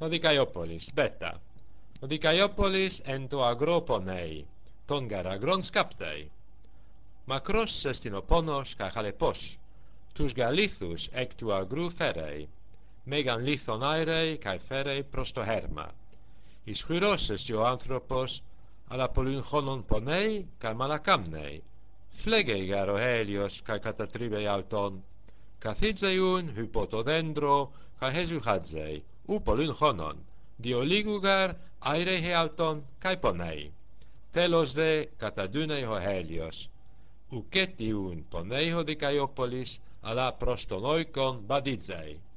ο Δικαϊόπολης, μπέτα. Ο Δικαϊόπολης εν το αγρό πονέει, τον γαραγρόν σκάπτεϊ. Μακρός εστιν ο πόνος καί χαλεπός, τους γαλήθους εκ του αγρού φέρεϊ, μέγαν λίθον άιρεϊ καί φέρεϊ προς το χέρμα. Ισχυρός εστι ο άνθρωπος, αλλά πολλήν χρόνων πονέει καί μαλακάμνεϊ. Φλέγεϊ γαρ ο Έλιος καί κατατρίβεϊ αυτόν, καθίτζεϊουν υπό το δέντρο καί χεζουχάτζεϊ, ου πολλήν χρόνων, διό λίγου γαρ άιρεϊ αυτόν καί πονέει. Τέλος δε καταντούνεϊ ο Έλιος, ουκέτιουν πονέει ο Δικαϊόπολης, αλλά προς τον όικον βαδίτζεϊ.